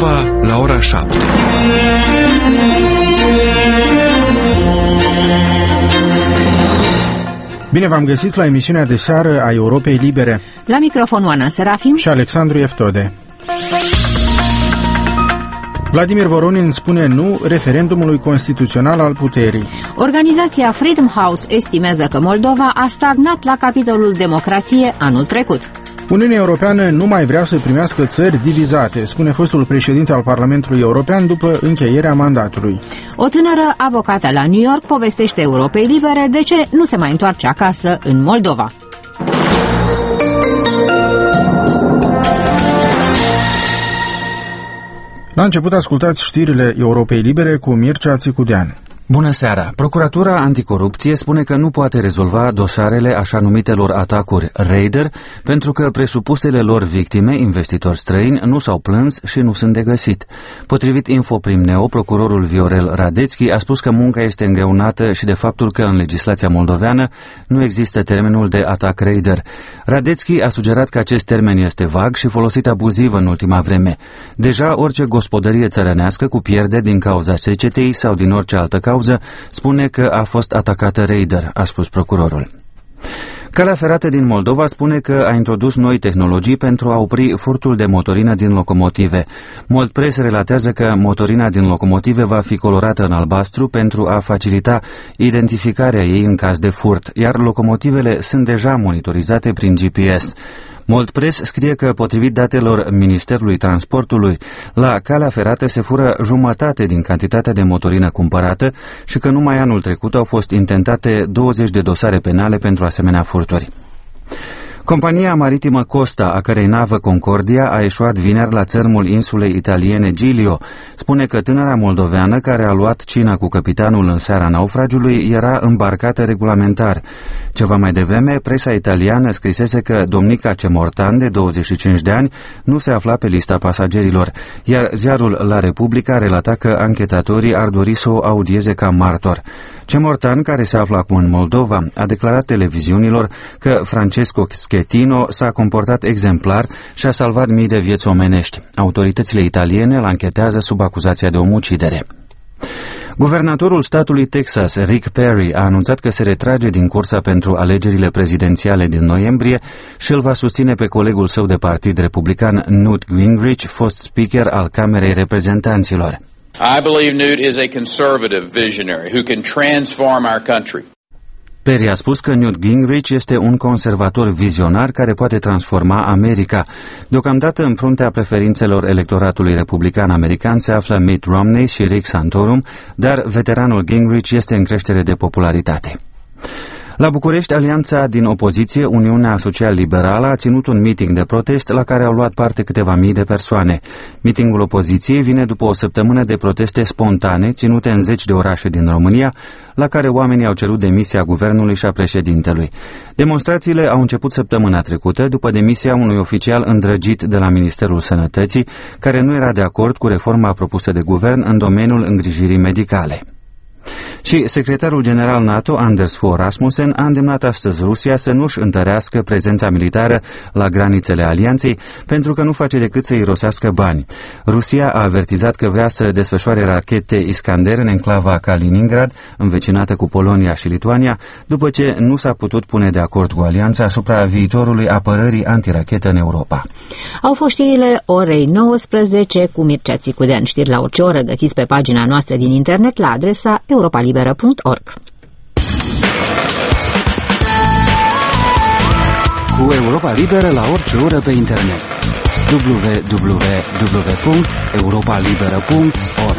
Moldova la ora 7. Bine v-am găsit la emisiunea de seară a Europei Libere. La microfon Oana Serafim și Alexandru Eftode. Vladimir Voronin spune nu referendumului constituțional al puterii. Organizația Freedom House estimează că Moldova a stagnat la capitolul democrație anul trecut. Uniunea Europeană nu mai vrea să primească țări divizate, spune fostul președinte al Parlamentului European după încheierea mandatului. O tânără avocată la New York povestește Europei Libere de ce nu se mai întoarce acasă în Moldova. La început ascultați știrile Europei Libere cu Mircea Țicudean. Bună seara! Procuratura Anticorupție spune că nu poate rezolva dosarele așa numitelor atacuri Raider pentru că presupusele lor victime, investitori străini, nu s-au plâns și nu sunt de găsit. Potrivit Infoprim-Neo, procurorul Viorel Radețchi a spus că munca este îngreunată și de faptul că în legislația moldoveană nu există termenul de atac Raider. Radețchi a sugerat că acest termen este vag și folosit abuziv în ultima vreme. Deja orice gospodărie țărănească cu pierderi din cauza secetei sau din orice altă cauză spune că a fost atacată Raider, a spus procurorul. Calea ferată din Moldova spune că a introdus noi tehnologii pentru a opri furtul de motorină din locomotive. Moldpress relatează că motorina din locomotive va fi colorată în albastru pentru a facilita identificarea ei în caz de furt, iar locomotivele sunt deja monitorizate prin GPS. Moldpress scrie că, potrivit datelor Ministerului Transportului, la calea ferată se fură jumătate din cantitatea de motorină cumpărată și că numai anul trecut au fost intentate 20 de dosare penale pentru asemenea furturi. Compania maritimă Costa, a cărei navă Concordia a eșuat vineri la țărmul insulei italiene Giglio, spune că tânăra moldoveană care a luat cina cu capitanul în seara naufragiului era îmbarcată regulamentar. Ceva mai devreme, presa italiană scrisese că domnica Cemortan, de 25 de ani, nu se afla pe lista pasagerilor, iar ziarul La Repubblica relata că anchetatorii ar dori să o audieze ca martor. Cemortan, care se află acum în Moldova, a declarat televiziunilor că Francesco Schettino s-a comportat exemplar și a salvat mii de vieți omenești. Autoritățile italiene îl anchetează sub acuzația de omucidere. Guvernatorul statului Texas, Rick Perry, a anunțat că se retrage din cursa pentru alegerile prezidențiale din noiembrie și îl va susține pe colegul său de partid republican, Newt Gingrich, fost speaker al Camerei Reprezentanților. I believe Newt is a conservative visionary who can transform our country. Perry a spus că Newt Gingrich este un conservator vizionar care poate transforma America. Deocamdată în fruntea preferințelor electoratului republican american se află Mitt Romney și Rick Santorum, dar veteranul Gingrich este în creștere de popularitate. La București, alianța din opoziție, Uniunea Social-Liberală, a ținut un meeting de protest la care au luat parte câteva mii de persoane. Meetingul opoziției vine după o săptămână de proteste spontane, ținute în 10 de orașe din România, la care oamenii au cerut demisia guvernului și a președintelui. Demonstrațiile au început săptămâna trecută, după demisia unui oficial îndrăgit de la Ministerul Sănătății, care nu era de acord cu reforma propusă de guvern în domeniul îngrijirii medicale. Și secretarul general NATO, Anders Fogh Rasmussen, a îndemnat astăzi Rusia să nu-și întărească prezența militară la granițele alianței, pentru că nu face decât să irosească bani. Rusia a avertizat că vrea să desfășoare rachete Iskander în enclava Kaliningrad, învecinată cu Polonia și Lituania, după ce nu s-a putut pune de acord cu alianța asupra viitorului apărării antirachetă în Europa. Au fost știrile orei 19 cu Mircea Țicudean. Știri la orice oră găsiți pe pagina noastră din internet la adresa europalibera.org. Cu Europa Liberă la orice oră pe internet. www.europalibera.org.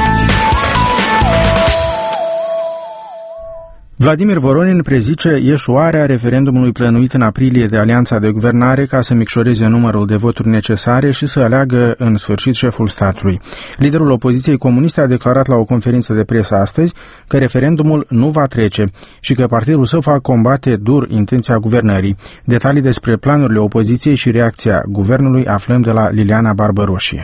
Vladimir Voronin prezice eșuarea referendumului plănuit în aprilie de Alianța de Guvernare ca să micșoreze numărul de voturi necesare și să aleagă în sfârșit șeful statului. Liderul opoziției comuniste a declarat la o conferință de presă astăzi că referendumul nu va trece și că partidul său va combate dur intenția guvernării. Detalii despre planurile opoziției și reacția guvernului aflăm de la Liliana Barbăroșie.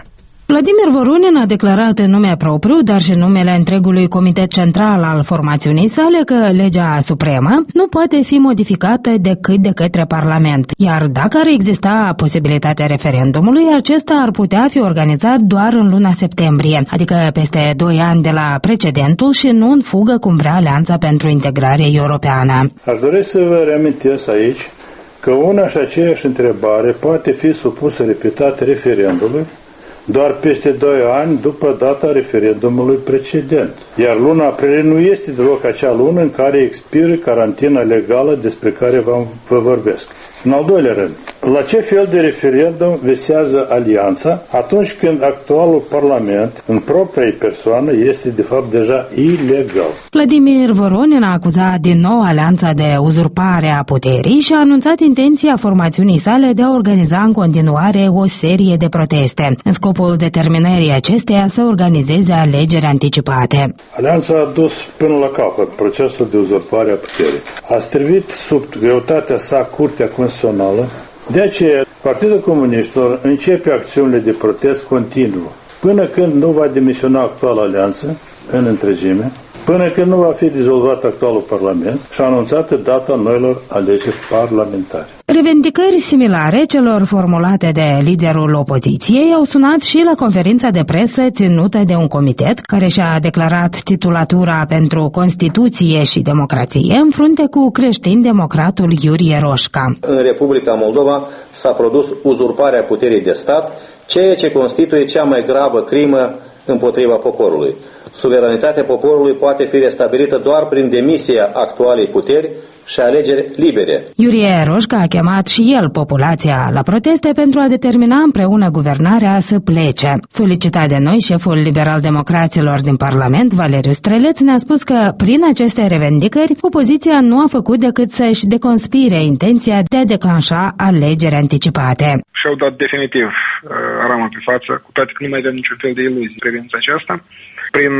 Vladimir Voronin a declarat în nume propriu, dar și în numele întregului Comitet Central al formațiunii sale, că legea supremă nu poate fi modificată decât de către Parlament, iar dacă ar exista posibilitatea referendumului, acesta ar putea fi organizat doar în luna septembrie, adică peste 2 ani de la precedentul și nu în fugă cum vrea Alianța pentru Integrare Europeană. Aș dori să vă reamintesc aici că una și aceeași întrebare poate fi supusă repetat referendumului doar peste 2 ani după data referendumului precedent. Iar luna aprilie nu este deloc acea lună în care expiră carantina legală despre care vă vorbesc. În al doilea rând, la ce fel de referendum visează Alianța atunci când actualul Parlament, în propria persoană, este de fapt deja ilegal? Vladimir Voronin a acuzat din nou Alianța de uzurpare a puterii și a anunțat intenția formațiunii sale de a organiza în continuare o serie de proteste, în scopul determinării acesteia să organizeze alegeri anticipate. Alianța a dus până la capăt procesul de uzurpare a puterii. A strivit sub greutatea sa Curtea Constituțională. De aceea, Partidul Comuniștilor începe acțiunile de protest continuă, până când nu va demisiona actuala alianță în întregime, până când nu va fi dizolvat actualul Parlament și anunțată data noilor alegeri parlamentare. Revendicări similare celor formulate de liderul opoziției au sunat și la conferința de presă ținută de un comitet care și-a declarat titulatura pentru Constituție și Democrație în frunte cu creștin-democratul Iurie Roșca. În Republica Moldova s-a produs uzurparea puterii de stat, ceea ce constituie cea mai gravă crimă împotriva poporului. Suveranitatea poporului poate fi restabilită doar prin demisia actualei puteri și alegeri libere. Iurie Roșca a chemat și el populația la proteste pentru a determina împreună guvernarea să plece. Solicitat de noi, șeful liberal-democraților din Parlament, Valeriu Streleț, ne-a spus că prin aceste revendicări opoziția nu a făcut decât să-și deconspire intenția de a declanșa alegeri anticipate. Și-au dat definitiv rama pe față, cu toate că nu mai avem niciun fel de iluzii în privința aceasta, prin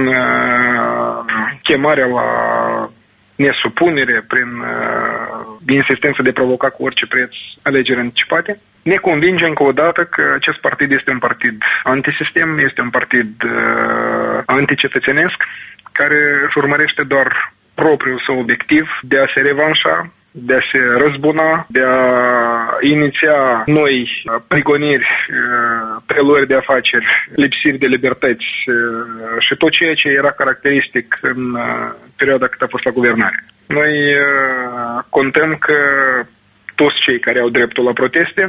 chemarea la nesupunere, prin insistență de a provoca cu orice preț alegeri anticipate. Ne convinge încă o dată că acest partid este un partid antisistem, este un partid anticetățenesc, care își urmărește doar propriul său obiectiv de a se revanșa, de a se răzbuna, de a iniția noi prigoniri, preluări de afaceri, lipsiri de libertăți și tot ceea ce era caracteristic în perioada cât a fost la guvernare. Noi contăm că toți cei care au dreptul la proteste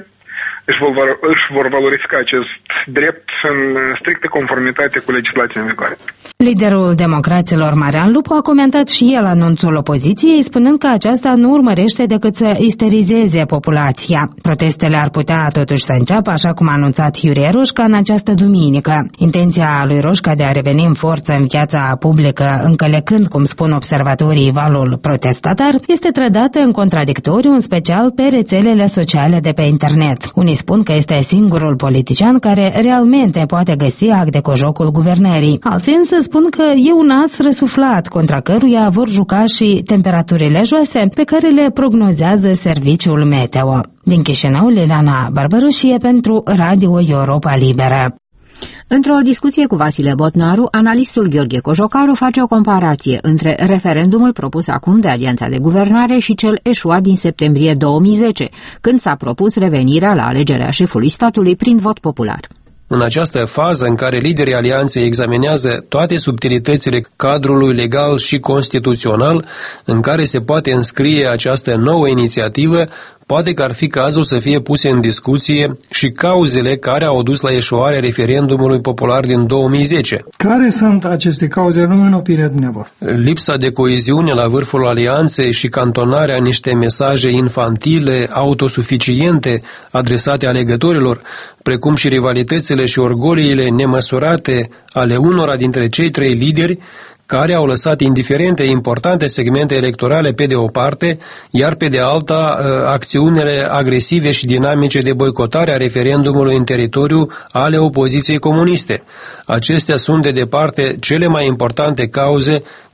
își vor valorifica acest drept în strictă conformitate cu legislația în vigoare. Liderul democraților Marian Lupu a comentat și el anunțul opoziției, spunând că aceasta nu urmărește decât să isterizeze populația. Protestele ar putea totuși să înceapă, așa cum a anunțat Iurie Roșca în această duminică. Intenția lui Roșca de a reveni în forță în viața publică, încălecând, cum spun observatorii, valul protestatar, este trădată în contradictoriu, în special pe rețelele sociale de pe internet. Unii spun că este singurul politician care realmente poate găsi ac de cojocul guvernării. Alții însă spun că e un as răsuflat contra căruia vor juca și temperaturile joase pe care le prognozează serviciul meteo. Din Chișinău, Liliana Barbaroșie pentru Radio Europa Liberă. Într-o discuție cu Vasile Botnaru, analistul Gheorghe Cojocaru face o comparație între referendumul propus acum de Alianța de Guvernare și cel eșuat din septembrie 2010, când s-a propus revenirea la alegerea șefului statului prin vot popular. În această fază în care liderii alianței examinează toate subtilitățile cadrului legal și constituțional în care se poate înscrie această nouă inițiativă, poate că ar fi cazul să fie puse în discuție și cauzele care au dus la eșuarea referendumului popular din 2010. Care sunt aceste cauze, în opinia dumneavoastră? Lipsa de coeziune la vârful alianței și cantonarea niște mesaje infantile, autosuficiente, adresate alegătorilor, precum și rivalitățile și orgoliile nemăsurate ale unora dintre cei 3 lideri, care au lăsat indiferente importante segmente electorale pe de o parte, iar pe de alta acțiunile agresive și dinamice de boicotare a referendumului în teritoriu ale opoziției comuniste. Acestea sunt de departe cele mai importante cauze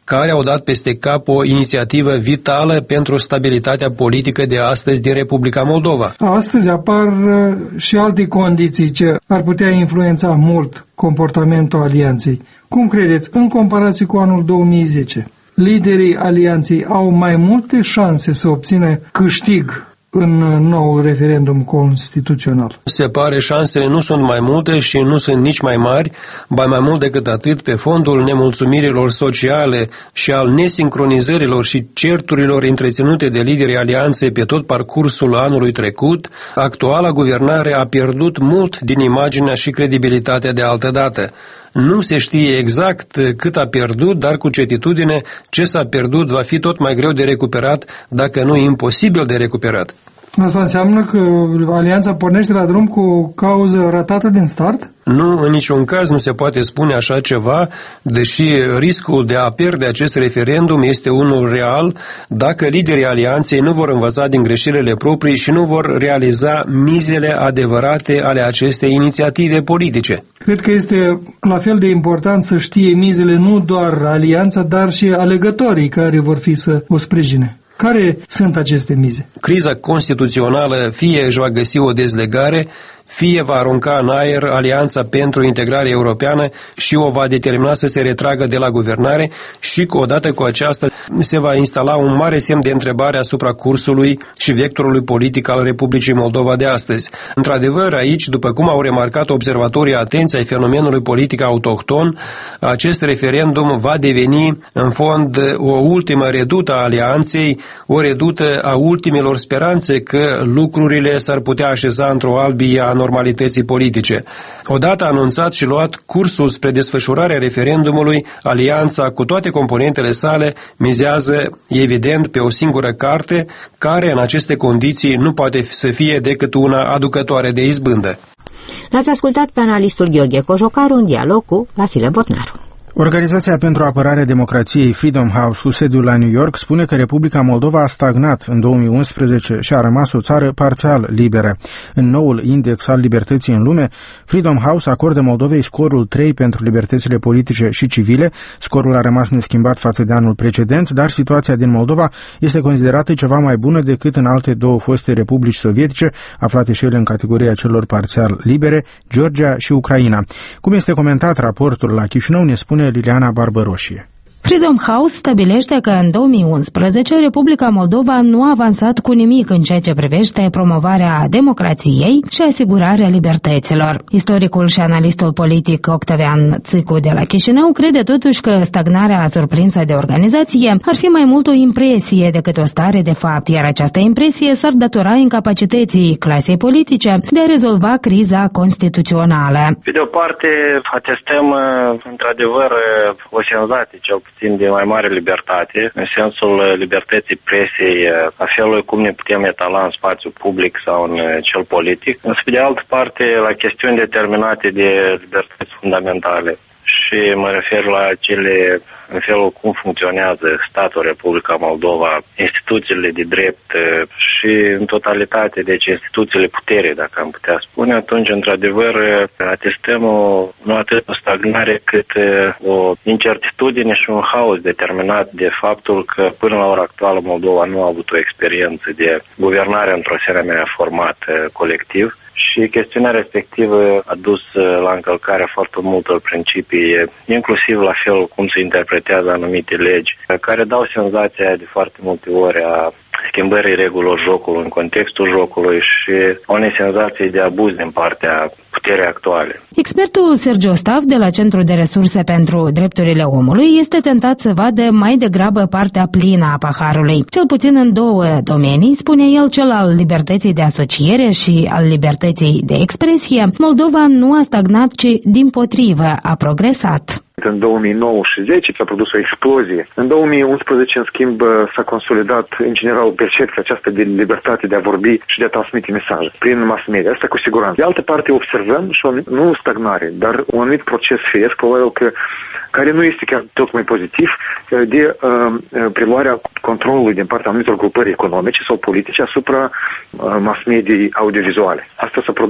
care au dat peste cap o inițiativă vitală pentru stabilitatea politică de astăzi din Republica Moldova. Astăzi apar și alte condiții ce ar putea influența mult comportamentul alianței. Cum credeți, în comparație cu anul 2010, liderii alianței au mai multe șanse să obțină câștig în noul referendum constituțional? Se pare, șansele nu sunt mai multe și nu sunt nici mai mari, ba mai mult decât atât, pe fondul nemulțumirilor sociale și al nesincronizărilor și certurilor întreținute de liderii alianței pe tot parcursul anului trecut, actuala guvernare a pierdut mult din imaginea și credibilitatea de altădată. Nu se știe exact cât a pierdut, dar cu certitudine ce s-a pierdut va fi tot mai greu de recuperat, dacă nu imposibil de recuperat. Asta înseamnă că alianța pornește la drum cu o cauză ratată din start? Nu, în niciun caz nu se poate spune așa ceva, deși riscul de a pierde acest referendum este unul real dacă liderii alianței nu vor învăța din greșelile proprii și nu vor realiza mizele adevărate ale acestei inițiative politice. Cred că este la fel de important să știe mizele nu doar alianța, dar și alegătorii care vor fi să o sprijine. Care sunt aceste mize? Criza constituțională fie își va găsi o dezlegare, fie va arunca în aer Alianța pentru Integrare Europeană și o va determina să se retragă de la guvernare și că odată cu aceasta se va instala un mare semn de întrebare asupra cursului și vectorului politic al Republicii Moldova de astăzi. Într-adevăr, aici, după cum au remarcat observatorii atenți ai fenomenului politic autohton, acest referendum va deveni, în fond, o ultimă redută a Alianței, o redută a ultimelor speranțe că lucrurile s-ar putea așeza într-o albie a normalității politice. Odată anunțat și luat cursul spre desfășurarea referendumului, Alianța, cu toate componentele sale, mizează, evident, pe o singură carte, care, în aceste condiții, nu poate să fie decât una aducătoare de izbândă. L-ați ascultat pe analistul Gheorghe Cojocaru în dialog cu Vasile Botnaru. Organizația pentru apărarea democrației Freedom House, cu sediul la New York, spune că Republica Moldova a stagnat în 2011 și a rămas o țară parțial liberă. În noul index al libertății în lume, Freedom House acordă Moldovei scorul 3 pentru libertățile politice și civile. Scorul a rămas neschimbat față de anul precedent, dar situația din Moldova este considerată ceva mai bună decât în alte două foste republici sovietice, aflate și ele în categoria celor parțial libere, Georgia și Ucraina. Cum este comentat raportul la Chișinău, ne spune Liliana Barbăroșie. Freedom House stabilește că în 2011 Republica Moldova nu a avansat cu nimic în ceea ce privește promovarea democrației și asigurarea libertăților. Istoricul și analistul politic Octavian Țicu de la Chișinău crede totuși că stagnarea surprinsă de organizație ar fi mai mult o impresie decât o stare de fapt, iar această impresie s-ar datora incapacității clasei politice de a rezolva criza constituțională. Pe de o parte, atestăm într-adevăr o senzație, cel puțin de mai mare libertate, în sensul libertății presei, a felului cum ne putem etala în spațiu public sau în cel politic, însă pe de altă parte la chestiuni determinate de libertăți fundamentale. Și mă refer la cele, în felul cum funcționează statul Republica Moldova, instituțiile de drept și în totalitate, deci instituțiile puterii, dacă am putea spune, atunci, într-adevăr, atestăm nu atât o stagnare cât o incertitudine și un haos determinat de faptul că până la ora actuală Moldova nu a avut o experiență de guvernare într-o asemenea format colectiv. Și chestiunea respectivă a dus la încălcarea foarte multor principii, inclusiv la felul cum se interpretează anumite legi, care dau senzația de foarte multe ori a schimbării regulilor jocului în contextul jocului și unei senzații de abuz din partea puterii actuale. Expertul Sergiu Stav de la Centrul de Resurse pentru Drepturile Omului este tentat să vadă mai degrabă partea plină a paharului. Cel puțin în două domenii, spune el, cel al libertății de asociere și al libertății de expresie, Moldova nu a stagnat, ci dimpotrivă a progresat. În 2009 și 2010 s-a produs o explozie. În 2011, în schimb, s-a consolidat în general percepția aceasta de libertate de a vorbi și de a transmite mesaje prin mass media. Asta cu siguranță. De altă parte, observăm și nu o stagnare, dar un anumit proces firesc, probabil că care nu este chiar tocmai pozitiv, de preluarea controlului din partea anumitor grupări economice sau politice asupra mass mediei audiovizuale. Asta s-a produs.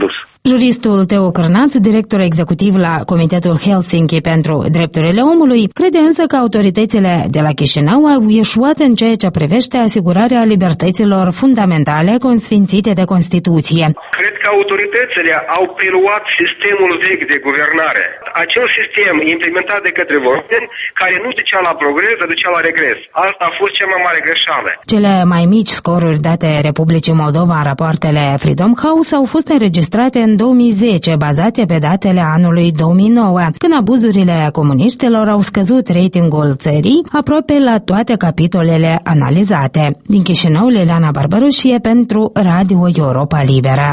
Juristul Teo Cârnaț, director executiv la Comitetul Helsinki pentru Drepturile Omului, crede însă că autoritățile de la Chișinău au ieșuat în ceea ce privește asigurarea libertăților fundamentale consfințite de Constituție. Cred că autoritățile au preluat sistemul vechi de guvernare. Acel sistem implementat de către Vorben, care nu ducea la progres, dar ducea la regres. Asta a fost cea mai mare greșeală. Cele mai mici scoruri date Republicii Moldova în rapoartele Freedom House au fost înregistrate în 2010, bazate pe datele anului 2009, când abuzurile comuniștilor au scăzut ratingul țării aproape la toate capitolele analizate. Din Chișinău, Liliana Barbaroșie pentru Radio Europa Liberă.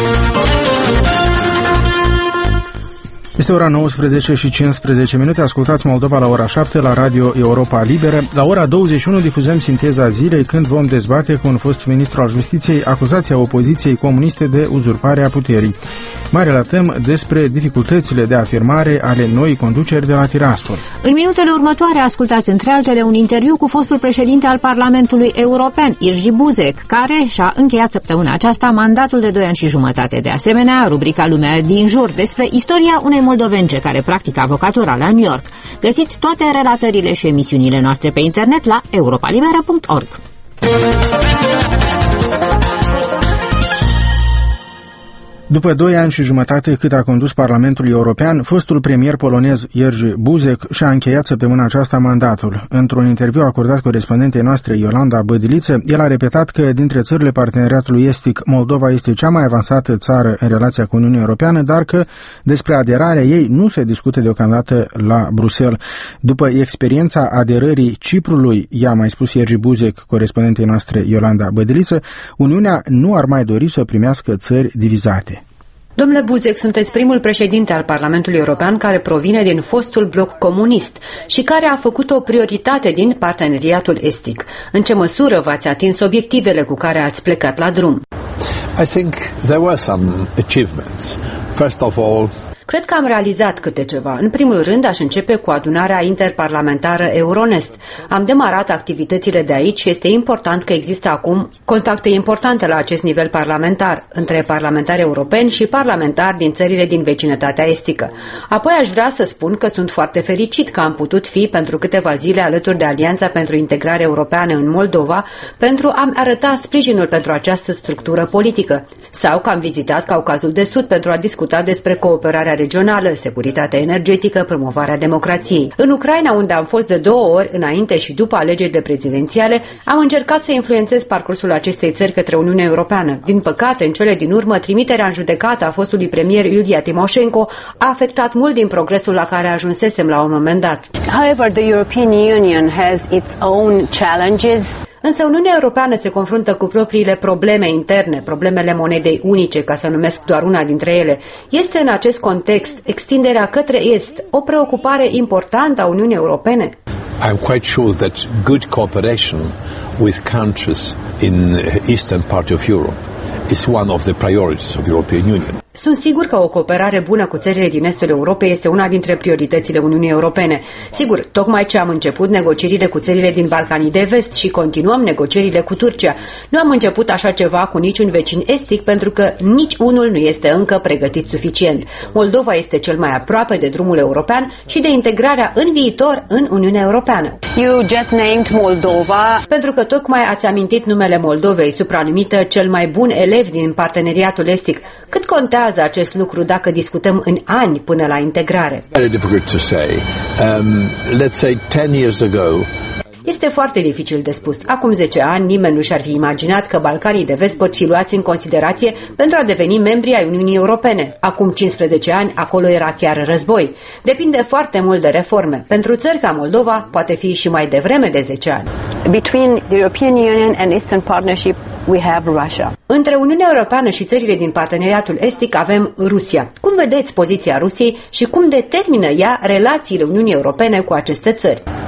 Este ora 19:15. Ascultați Moldova la ora 7 la Radio Europa Liberă. La ora 21 difuzăm sinteza zilei, când vom dezbate cu un fost ministru al Justiției acuzația opoziției comuniste de uzurpare a puterii. Mai relatăm despre dificultățile de afirmare ale noii conduceri de la Tiraspol. În minutele următoare ascultați între altele un interviu cu fostul președinte al Parlamentului European, Jerzy Buzek, care și-a încheiat săptămâna aceasta mandatul de 2 ani și jumătate. De asemenea, rubrica Lumea din jur despre istoria unei moldovence care practică avocatura la New York. Găsiți toate relatările și emisiunile noastre pe internet la europalibera.org. După 2 ani și jumătate cât a condus Parlamentul European, fostul premier polonez Jerzy Buzek și-a încheiat săptămâna aceasta mandatul. Într-un interviu acordat corespondentei noastre Iolanda Bădiliță, el a repetat că dintre țările parteneriatului estic, Moldova este cea mai avansată țară în relația cu Uniunea Europeană, dar că despre aderarea ei nu se discută deocamdată la Bruxelles. După experiența aderării Ciprului, i-a mai spus Jerzy Buzek, corespondentei noastre Iolanda Bădiliță, Uniunea nu ar mai dori să primească țări divizate. Domnule Buzek, sunteți primul președinte al Parlamentului European care provine din fostul bloc comunist și care a făcut o prioritate din parteneriatul estic. În ce măsură v-ați atins obiectivele cu care ați plecat la drum? I think there were some achievements. First of all, cred că am realizat câte ceva. În primul rând, aș începe cu adunarea interparlamentară Euronest. Am demarat activitățile de aici și este important că există acum contacte importante la acest nivel parlamentar, între parlamentari europeni și parlamentari din țările din vecinătatea estică. Apoi aș vrea să spun că sunt foarte fericit că am putut fi pentru câteva zile alături de Alianța pentru Integrare Europeană în Moldova pentru a-mi arăta sprijinul pentru această structură politică. Sau că am vizitat Caucazul de Sud pentru a discuta despre cooperarea regională, securitatea energetică, promovarea democrației. În Ucraina, unde am fost de 2 ori, înainte și după alegerile prezidențiale, am încercat să influențez parcursul acestei țări către Uniunea Europeană. Din păcate, în cele din urmă, trimiterea în judecată a fostului premier Iulia Timoșenko a afectat mult din progresul la care ajunsesem la un moment dat. However, the European Union has its own challenges. Însă Uniunea Europeană se confruntă cu propriile probleme interne, problemele monedei unice, ca să numesc doar una dintre ele. Este în acest context extinderea către Est o preocupare importantă a Uniunii Europene? I'm quite sure that good cooperation with countries in the eastern part of Europe is one of the priorities of the European Union. Sunt sigur că o cooperare bună cu țările din estul Europei este una dintre prioritățile Uniunii Europene. Sigur, tocmai ce am început negocierile cu țările din Balcanii de Vest și continuăm negocierile cu Turcia. Nu am început așa ceva cu niciun vecin estic pentru că nici unul nu este încă pregătit suficient. Moldova este cel mai aproape de drumul european și de integrarea în viitor în Uniunea Europeană. You just named Moldova. Pentru că tocmai ați amintit numele Moldovei, supranumită cel mai bun elev din parteneriatul estic. Cât contează acest lucru dacă discutăm în ani până la integrare? Very difficult to say. Let's say 10 years ago. Este foarte dificil de spus. Acum 10 ani nimeni nu și-ar fi imaginat că Balcanii de Vest pot fi luați în considerație pentru a deveni membri ai Uniunii Europene. Acum 15 ani acolo era chiar război. Depinde foarte mult de reforme. Pentru țări ca Moldova poate fi și mai devreme de 10 ani. Between the European Union and Eastern Partnership we have Russia. Între Uniunea Europeană și țările din parteneriatul estic avem Rusia. Cum vedeți poziția Rusiei și cum determină ea relațiile Uniunii Europene cu aceste țări?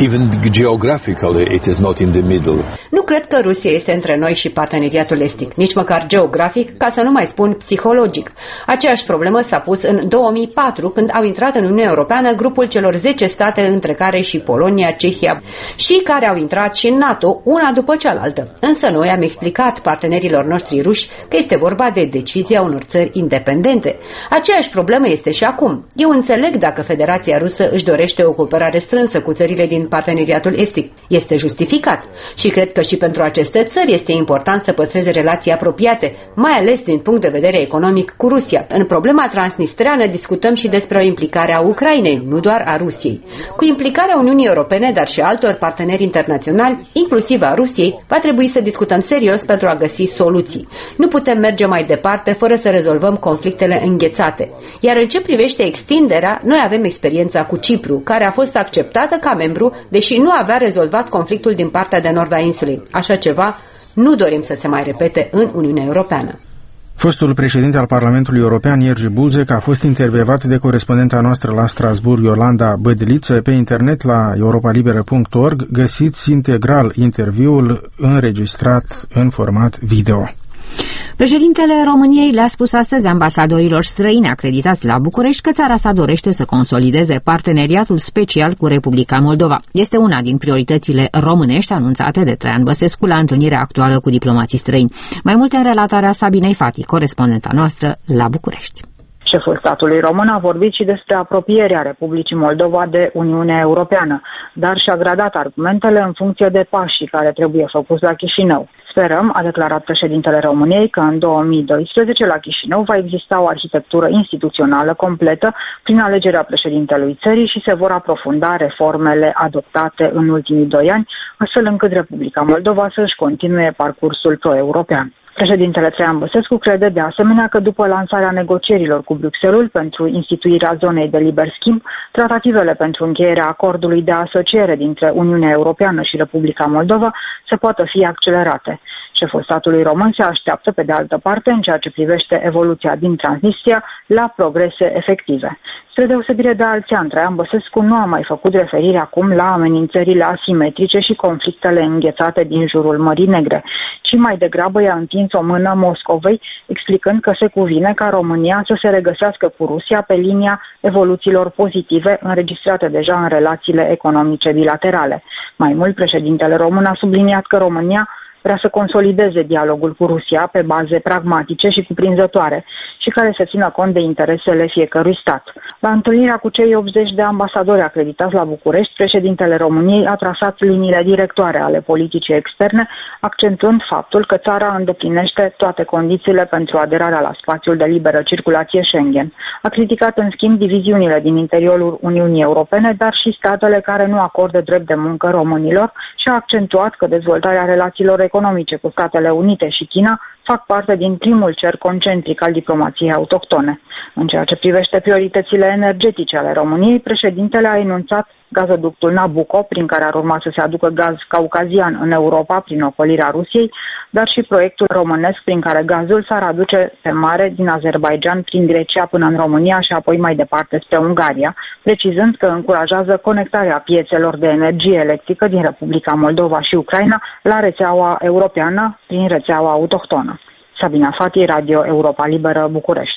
Even geographically, it is not in the middle. Nu cred că Rusia este între noi și parteneriatul estic, nici măcar geografic, ca să nu mai spun psihologic. Aceeași problemă s-a pus în 2004, când au intrat în Uniunea Europeană grupul celor 10 state, între care și Polonia, Cehia, și care au intrat și în NATO, una după cealaltă. Însă noi am explicat partenerilor noștri ruși că este vorba de decizia unor țări independente. Aceeași problemă este și acum. Eu înțeleg dacă Federația Rusă își dorește o cooperare strânsă cu țările din parteneriatul estic. Este justificat. Și cred că și pentru aceste țări este important să păstreze relații apropiate, mai ales din punct de vedere economic cu Rusia. În problema transnistreană discutăm și despre o implicare a Ucrainei, nu doar a Rusiei. Cu implicarea Uniunii Europene, dar și altor parteneri internaționali, inclusiv a Rusiei, va trebui să discutăm serios pentru a găsi soluții. Nu putem merge mai departe fără să rezolvăm conflictele înghețate. Iar în ce privește extinderea, noi avem experiența cu Cipru, care a fost acceptată ca membru, deși nu avea rezolvat conflictul din partea de nord a insulei. Așa ceva nu dorim să se mai repete în Uniunea Europeană. Fostul președinte al Parlamentului European, Jerzy Buzek, a fost intervievat de corespondenta noastră la Strasbourg, Iolanda Bădiliță, pe internet la europalibera.org. Găsiți integral interviul înregistrat în format video. Președintele României le-a spus astăzi ambasadorilor străini acreditați la București că țara sa dorește să consolideze parteneriatul special cu Republica Moldova. Este una din prioritățile românești anunțate de Traian Băsescu la întâlnirea actuală cu diplomații străini. Mai multe în relatarea Sabinei Fati, corespondenta noastră la București. Șeful statului român a vorbit și despre apropierea Republicii Moldova de Uniunea Europeană, dar și-a gradat argumentele în funcție de pașii care trebuie făcuți la Chișinău. Sperăm, a declarat președintele României, că în 2012 la Chișinău va exista o arhitectură instituțională completă prin alegerea președintelui țării și se vor aprofunda reformele adoptate în ultimii 2 ani, astfel încât Republica Moldova să-și continue parcursul pro-european. Președintele Traian Băsescu crede de asemenea că după lansarea negocierilor cu Bruxelles pentru instituirea zonei de liber schimb, tratativele pentru încheierea acordului de asociere dintre Uniunea Europeană și Republica Moldova se poată fi accelerate. Șeful statului român se așteaptă, pe de altă parte, în ceea ce privește evoluția din Transnistria, la progrese efective. Spre deosebire de alți ani, Traian Băsescu nu a mai făcut referire acum la amenințările asimetrice și conflictele înghețate din jurul Mării Negre, ci mai degrabă i-a întins o mână Moscovei, explicând că se cuvine ca România să se regăsească cu Rusia pe linia evoluțiilor pozitive înregistrate deja în relațiile economice bilaterale. Mai mult, președintele român a subliniat că România vrea să consolideze dialogul cu Rusia pe baze pragmatice și cuprinzătoare și care să țină cont de interesele fiecărui stat. La întâlnirea cu cei 80 de ambasadori acreditați la București, președintele României a trasat liniile directoare ale politicii externe, accentuând faptul că țara îndeplinește toate condițiile pentru aderarea la spațiul de liberă circulație Schengen. A criticat în schimb diviziunile din interiorul Uniunii Europene, dar și statele care nu acordă drept de muncă românilor și a accentuat că dezvoltarea relațiilor economice cu Statele Unite și China fac parte din primul cerc concentric al diplomației autohtone. În ceea ce privește prioritățile energetice ale României, președintele a enunțat gazoductul Nabucco, prin care ar urma să se aducă gaz caucazian în Europa prin ocolirea Rusiei, dar și proiectul românesc prin care gazul s-ar aduce pe mare din Azerbaidjan prin Grecia până în România și apoi mai departe spre Ungaria, precizând că încurajează conectarea piețelor de energie electrică din Republica Moldova și Ucraina la rețeaua europeană prin rețeaua autohtonă. Sabina Fati, Radio Europa Liberă, București.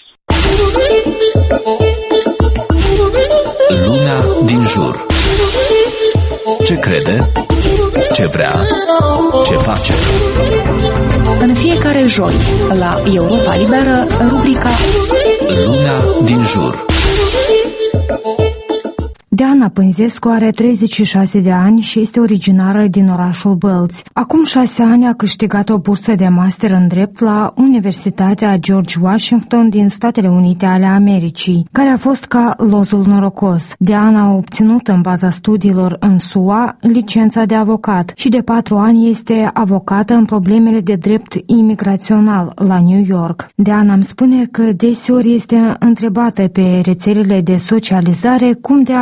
Lumea din jur. Ce crede? Ce vrea? Ce face? În fiecare joi, la Europa Liberă, rubrica Lumea din jur. Diana Pânzescu are 36 de ani și este originară din orașul Bălți. Acum 6 ani a câștigat o bursă de master în drept la Universitatea George Washington din Statele Unite ale Americii, care a fost ca lozul norocos. Diana a obținut în baza studiilor în SUA licența de avocat și de 4 ani este avocată în problemele de drept imigrațional la New York. Diana îmi spune că deseori este întrebată pe rețelele de socializare cum de a reuși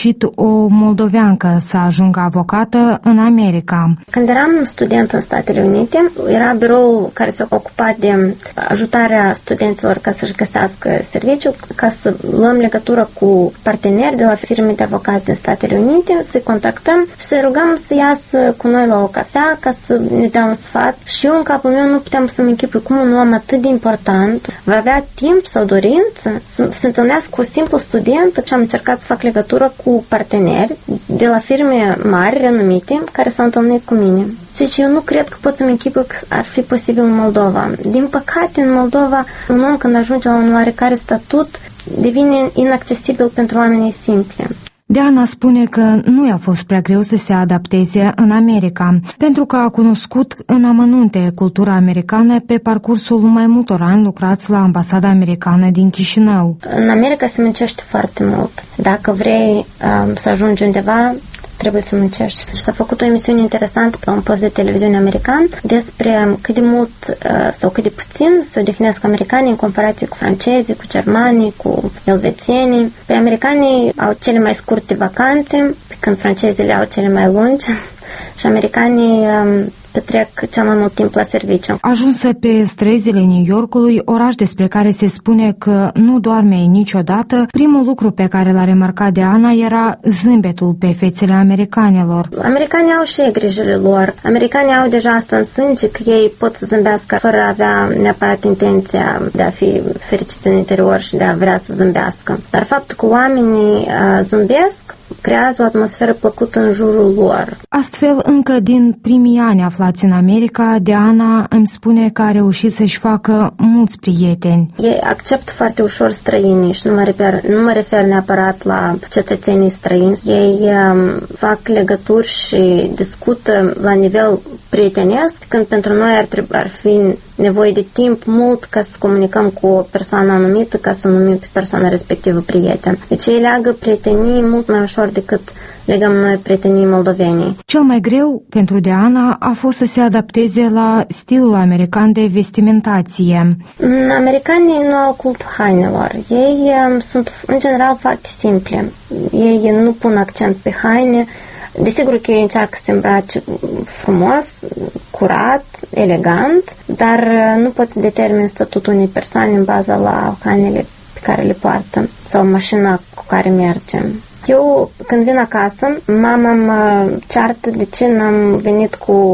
reușit o moldoveancă să ajungă avocată în America. Când eram student în Statele Unite, era birou care se ocupa de ajutarea studenților ca să-și găsească serviciu, ca să luăm legătură cu parteneri de la firme de avocați din Statele Unite, să-i contactăm și să-i rugăm să iasă cu noi la o cafea ca să ne dea un sfat. Și eu în capul meu nu puteam să-mi închipui cum un om atât de important va avea timp sau dorință să se întâlnească cu un simplu student și am încercat să fac legătură cu parteneri de la firme mari, renumite, care s-au întâlnit cu mine. Deci eu nu cred că pot să-mi închipui că ar fi posibil în Moldova. Din păcate, în Moldova, un om când ajunge la un oarecare statut devine inaccesibil pentru oamenii simpli. Deana spune că nu i-a fost prea greu să se adapteze în America, pentru că a cunoscut în amănunte cultura americană pe parcursul mai multor ani lucrați la ambasada americană din Chișinău. În America se muncește foarte mult. Dacă vrei să ajungi undeva, trebuie să muncești. Și s-a făcut o emisiune interesantă pe un post de televiziune american despre cât de mult sau cât de puțin se odihnesc americanii în comparație cu francezii, cu germanii, cu elvețienii. Pe americanii au cele mai scurte vacanțe, pe când francezii le au cele mai lungi și americanii petrec cel mai mult timp la serviciu. Ajunsă pe străzile New Yorkului, oraș despre care se spune că nu doarme niciodată, primul lucru pe care l-a remarcat Deana era zâmbetul pe fețele americanilor. Americanii au și ei grijile lor. Americanii au deja asta în sânge, că ei pot să zâmbească fără a avea neapărat intenția de a fi fericiți în interior și de a vrea să zâmbească. Dar faptul că oamenii zâmbesc creează o atmosferă plăcută în jurul lor. Astfel, încă din primii ani aflați în America, Deana îmi spune că a reușit să-și facă mulți prieteni. Ei acceptă foarte ușor străinii și nu mă refer neapărat la cetățenii străini. Ei fac legături și discută la nivel prietenesc, când pentru noi ar fi nevoie de timp mult ca să comunicăm cu o persoană anumită, ca să o numim pe persoana respectivă prieten. Deci ei leagă prietenii mult mai ușor decât legăm noi prietenii moldovenii. Cel mai greu pentru Deana a fost să se adapteze la stilul american de vestimentație. Americanii nu au cultul hainelor. Ei sunt în general foarte simple. Ei nu pun accent pe haine. Desigur că ei încearcă să se îmbrace frumos, curat, elegant, dar nu poți să determini statutul unei persoane în baza la hainele pe care le poartă sau mașina cu care merge. Eu, când vin acasă, mama mă ceartă de ce n-am venit cu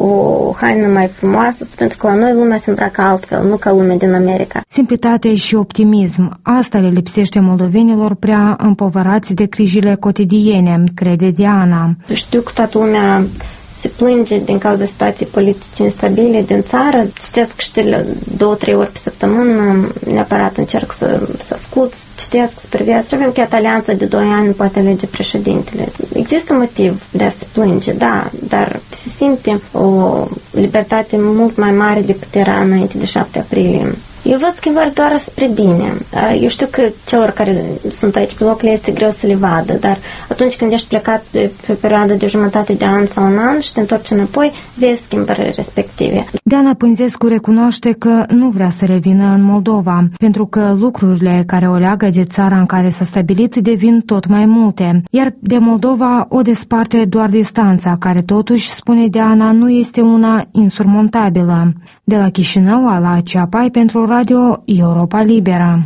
o haină mai frumoasă, pentru că la noi lumea se îmbracă altfel, nu ca lumea din America. Simplitate și optimism, asta le lipsește moldovenilor prea împovărați de grijile cotidiene, crede Deana. Știu că toată lumea se plânge din cauza situației politice instabile din țară. Citesc știrile 2-3 ori pe săptămână, neapărat încerc să ascult, citesc, să privesc. Avem chiar alianța de 2 ani nu poate alege președintele. Există motiv de a se plânge, da, dar se simte o libertate mult mai mare decât era înainte de 7 aprilie. Eu văd schimbări doar spre bine. Eu știu că celor care sunt aici pe loc le este greu să le vadă, dar atunci când ești plecat pe o perioadă de jumătate de an sau un an și te întorci înapoi, vezi schimbările respective. Deana Pânzescu recunoaște că nu vrea să revină în Moldova, pentru că lucrurile care o leagă de țara în care s-a stabilit devin tot mai multe, iar de Moldova o desparte doar distanța, care totuși, spune Deana, nu este una insurmontabilă. De la Chișinău, Ala Ceapai, pentru Radio Europa Libera.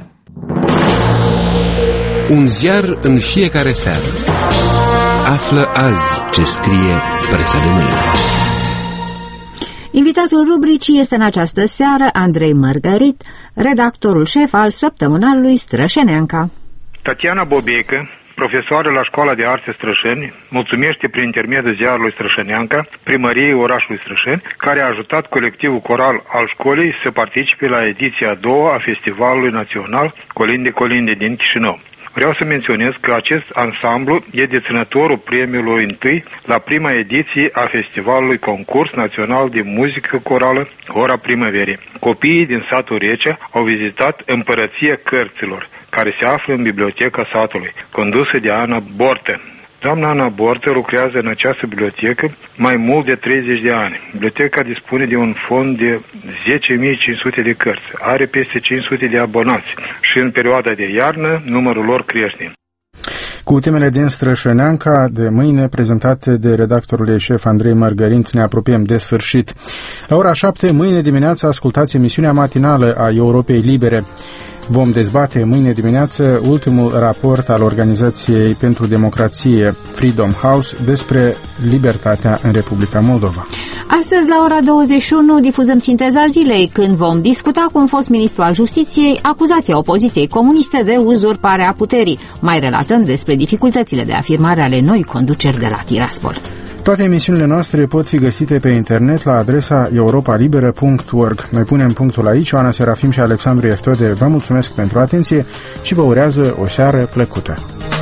Un ziar în fiecare seară. Află azi ce scrie presa de mâine. Invitatul rubricii este în această seară Andrei Mărgărit, redactorul șef al săptămânalului Strășeneanca. Tatiana Bobeică, profesoară la Școala de Arte Strășeni, mulțumește prin intermediul ziarului Strășeneanca primăriei orașului Strășeni, care a ajutat colectivul coral al școlii să participe la ediția a doua a Festivalului Național Colinde din Chișinău. Vreau să menționez că acest ansamblu e deținătorul premiului întâi la prima ediție a Festivalului Concurs Național de Muzică Corală Ora Primăverii. Copiii din satul Recea au vizitat Împărăția Cărților, care se află în biblioteca satului, condusă de Ana Bortă. Doamna Ana Bortă lucrează în această bibliotecă mai mult de 30 de ani. Biblioteca dispune de un fond de 10.500 de cărți, are peste 500 de abonați și în perioada de iarnă numărul lor crește. Cu temele din Strășăneanca de mâine, prezentate de redactorul în șef Andrei Mărgărint, ne apropiem de sfârșit. La ora 7, mâine dimineață, ascultați emisiunea matinală a Europei Libere. Vom dezbate mâine dimineață ultimul raport al Organizației pentru Democrație Freedom House despre libertatea în Republica Moldova. Astăzi, la ora 21, difuzăm sinteza zilei, când vom discuta cu un fost ministru al Justiției acuzația opoziției comuniste de uzurpare a puterii. Mai relatăm despre dificultățile de afirmare ale noi conduceri de la Tiraspol. Toate emisiunile noastre pot fi găsite pe internet la adresa europalibera.org. Noi punem punctul aici. Oana Serafim și Alexandru Eftode vă mulțumesc pentru atenție și vă urează o seară plăcută.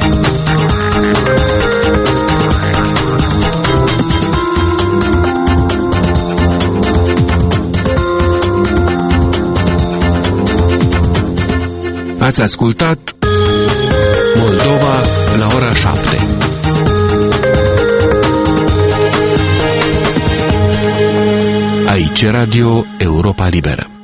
Ați ascultat Moldova la ora 7. Aici Radio Europa Liberă.